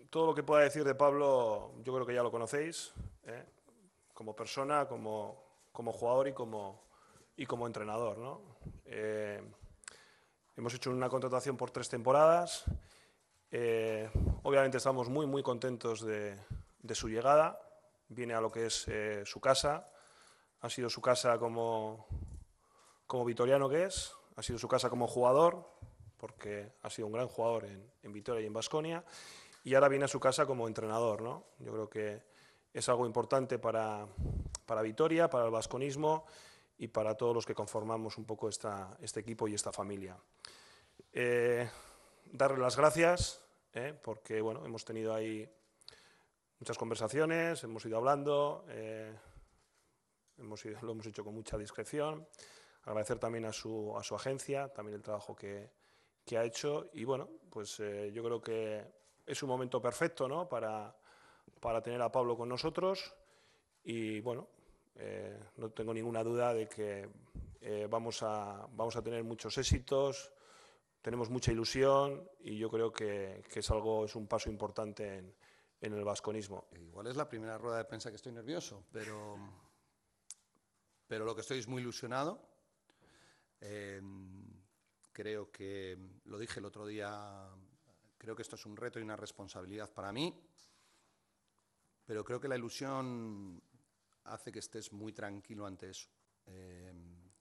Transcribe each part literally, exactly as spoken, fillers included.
todo lo que pueda decir de Pablo, yo creo que ya lo conocéis, ¿eh? Como persona, como, como jugador y como, y como entrenador, ¿no? Eh, hemos hecho una contratación por tres temporadas. Eh, obviamente estamos muy, muy contentos de, de su llegada. Viene a lo que es eh, su casa. Ha sido su casa como, como vitoriano que es. Ha sido su casa como jugador, porque ha sido un gran jugador en, en Vitoria y en Baskonia. Y ahora viene a su casa como entrenador, ¿no? Yo creo que es algo importante para, para Vitoria, para el vasconismo y para todos los que conformamos un poco esta, este equipo y esta familia. Eh, darle las gracias, ¿eh? Porque bueno, hemos tenido ahí muchas conversaciones, hemos ido hablando, eh, hemos ido, lo hemos hecho con mucha discreción. Agradecer también a su, a su agencia, también el trabajo que, que ha hecho. Y bueno, pues eh, yo creo que es un momento perfecto, ¿no? para, para tener a Pablo con nosotros. Y bueno, eh, no tengo ninguna duda de que eh, vamos, a, vamos a tener muchos éxitos, tenemos mucha ilusión y yo creo que, que es algo, es un paso importante en, en el vasconismo. Igual es la primera rueda de prensa que estoy nervioso, pero, pero lo que estoy es muy ilusionado. Eh, creo que, lo dije el otro día, creo que esto es un reto y una responsabilidad para mí, pero creo que la ilusión hace que estés muy tranquilo ante eso. Eh,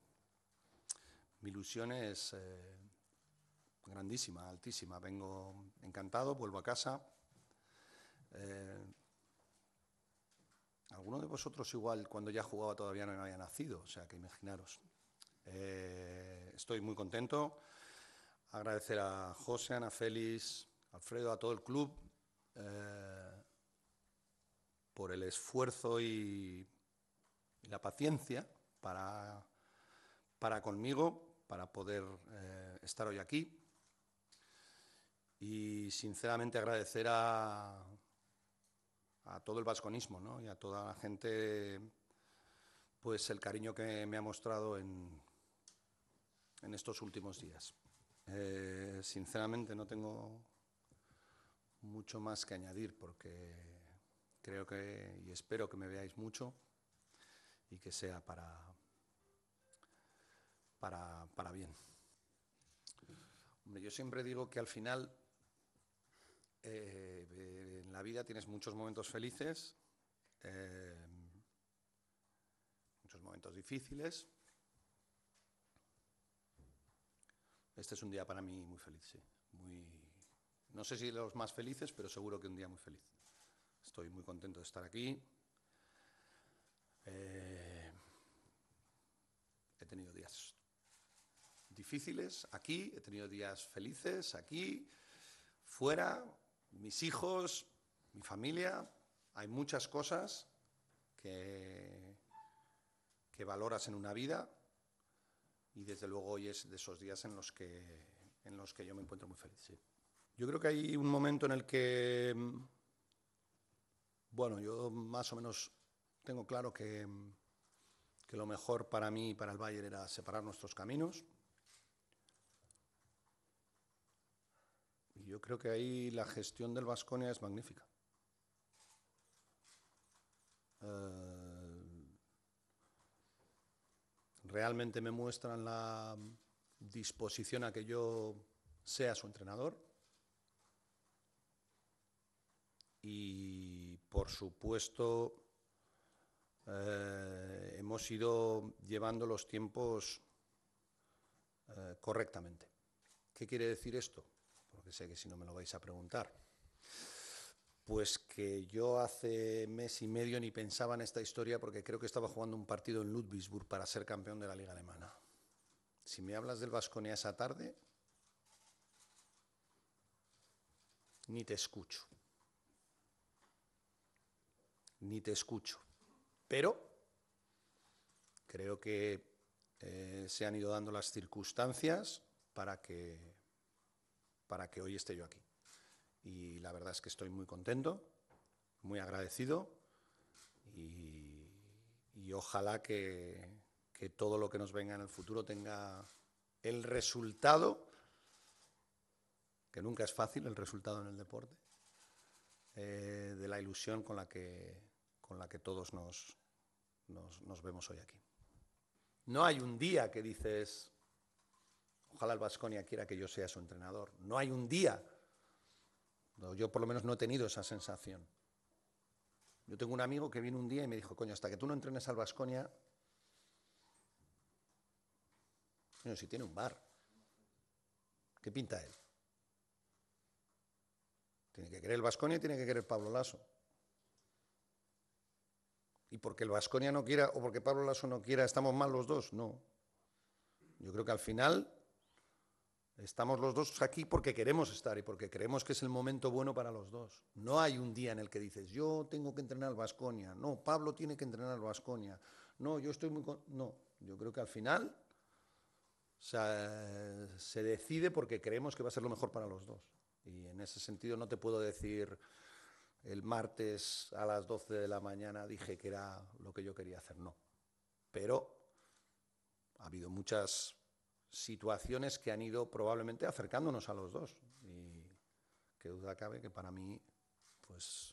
mi ilusión es eh, grandísima, altísima. Vengo encantado, vuelvo a casa. Eh, alguno de vosotros igual cuando ya jugaba todavía no había nacido, o sea que imaginaros. Eh, estoy muy contento. Agradecer a José, a Ana Félix, a Alfredo, a todo el club eh, por el esfuerzo y, y la paciencia para, para conmigo, para poder eh, estar hoy aquí. Y sinceramente agradecer a, a todo el vasconismo, ¿no? Y a toda la gente, pues el cariño que me ha mostrado en, en estos últimos días. Eh, sinceramente no tengo mucho más que añadir porque creo que y espero que me veáis mucho y que sea para, para, para bien. Hombre, yo siempre digo que al final eh, en la vida tienes muchos momentos felices, eh, muchos momentos difíciles. Este es un día para mí muy feliz, sí. Muy, no sé si de los más felices, pero seguro que un día muy feliz. Estoy muy contento de estar aquí. Eh, he tenido días difíciles aquí, he tenido días felices aquí, fuera, mis hijos, mi familia. Hay muchas cosas que, que valoras en una vida y desde luego hoy es de esos días en los que, en los que yo me encuentro muy feliz. Sí. Yo creo que hay un momento en el que, bueno, yo más o menos tengo claro que, que lo mejor para mí y para el Bayern era separar nuestros caminos. Y yo creo que ahí la gestión del Baskonia es magnífica. Eh, realmente me muestran la disposición a que yo sea su entrenador. Y, por supuesto, eh, hemos ido llevando los tiempos eh, correctamente. ¿Qué quiere decir esto? Porque sé que si no me lo vais a preguntar. Pues que yo hace mes y medio ni pensaba en esta historia porque creo que estaba jugando un partido en Ludwigsburg para ser campeón de la Liga Alemana. Si me hablas del Baskonia esa tarde, ni te escucho. Ni te escucho. Pero creo que eh, se han ido dando las circunstancias para que, para que hoy esté yo aquí. Y la verdad es que estoy muy contento, muy agradecido y, y ojalá que, que todo lo que nos venga en el futuro tenga el resultado, que nunca es fácil el resultado en el deporte, la ilusión con la que, con la que todos nos, nos, nos vemos hoy aquí. No hay un día que dices, ojalá el Baskonia quiera que yo sea su entrenador. No hay un día, no, yo por lo menos no he tenido esa sensación. Yo tengo un amigo que vino un día y me dijo, coño, hasta que tú no entrenes al Baskonia, coño, si tiene un bar, ¿qué pinta él? Tiene que querer el Baskonia y tiene que querer Pablo Laso. Y porque el Baskonia no quiera o porque Pablo Laso no quiera, ¿estamos mal los dos? No. Yo creo que al final estamos los dos aquí porque queremos estar y porque creemos que es el momento bueno para los dos. No hay un día en el que dices, yo tengo que entrenar al Baskonia. No, Pablo tiene que entrenar al Baskonia. No, yo estoy muy... Con... No, yo creo que al final se, se decide porque creemos que va a ser lo mejor para los dos. Y en ese sentido no te puedo decir... El martes a las doce de la mañana dije que era lo que yo quería hacer, no. Pero ha habido muchas situaciones que han ido probablemente acercándonos a los dos. Y qué duda cabe que para mí, pues,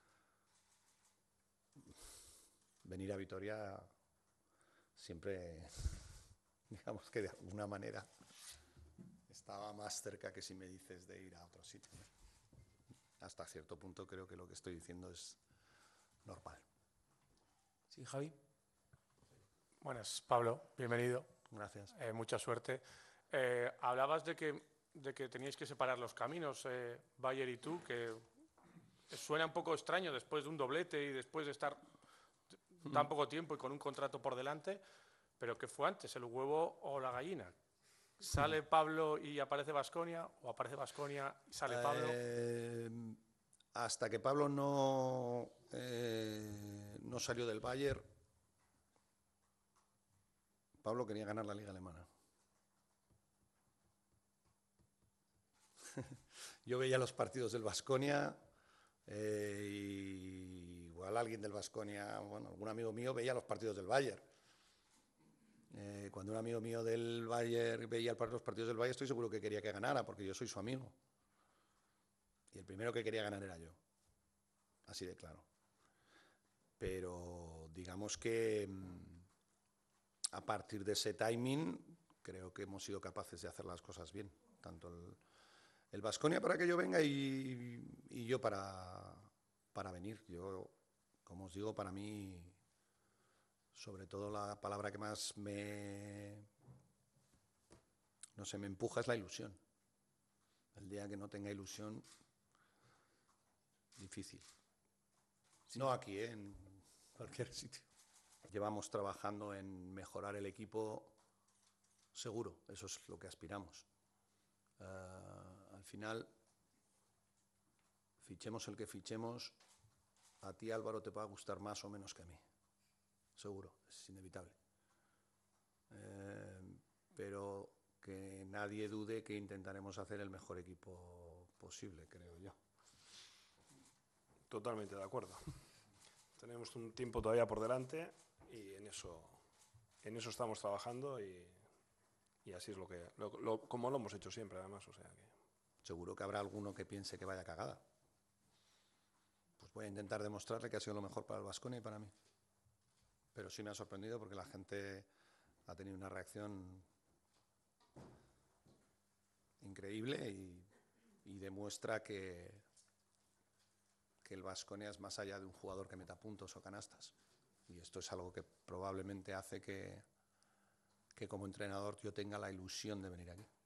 venir a Vitoria siempre, digamos que de alguna manera, estaba más cerca que si me dices de ir a otro sitio. Hasta cierto punto creo que lo que estoy diciendo es normal. Sí, Javi. Buenas, Pablo, bienvenido. Gracias. Eh, mucha suerte. Eh, hablabas de que, de que teníais que separar los caminos, eh, Bayer y tú, que suena un poco extraño después de un doblete y después de estar tan poco tiempo y con un contrato por delante, pero ¿qué fue antes, el huevo o la gallina? ¿Sale Pablo y aparece Baskonia o aparece Baskonia y sale Pablo? Eh, hasta que Pablo no, eh, no salió del Bayern, Pablo quería ganar la Liga Alemana. Yo veía los partidos del Baskonia eh, y igual alguien del Baskonia, bueno, algún amigo mío veía los partidos del Bayern. Eh, cuando un amigo mío del Bayern veía los partidos del Bayern, estoy seguro que quería que ganara, porque yo soy su amigo. Y el primero que quería ganar era yo. Así de claro. Pero digamos que a partir de ese timing creo que hemos sido capaces de hacer las cosas bien. Tanto el, el Baskonia para que yo venga y, y yo para, para venir. Yo, como os digo, para mí... Sobre todo la palabra que más me, no sé, me empuja es la ilusión. El día que no tenga ilusión, difícil. Sí. No aquí, ¿eh? En cualquier sitio. Llevamos trabajando en mejorar el equipo, seguro, eso es lo que aspiramos. Uh, al final, fichemos el que fichemos, a ti, Álvaro, te va a gustar más o menos que a mí. Seguro, es inevitable. Eh, pero que nadie dude que intentaremos hacer el mejor equipo posible, creo yo. Totalmente de acuerdo. Tenemos un tiempo todavía por delante y en eso, en eso estamos trabajando y, y así es lo que, lo, lo, como lo hemos hecho siempre, además. O sea que... Seguro que habrá alguno que piense que vaya cagada. Pues voy a intentar demostrarle que ha sido lo mejor para el Baskonia y para mí. Pero sí me ha sorprendido porque la gente ha tenido una reacción increíble y, y demuestra que, que el Baskonia es más allá de un jugador que meta puntos o canastas. Y esto es algo que probablemente hace que, que como entrenador yo tenga la ilusión de venir aquí.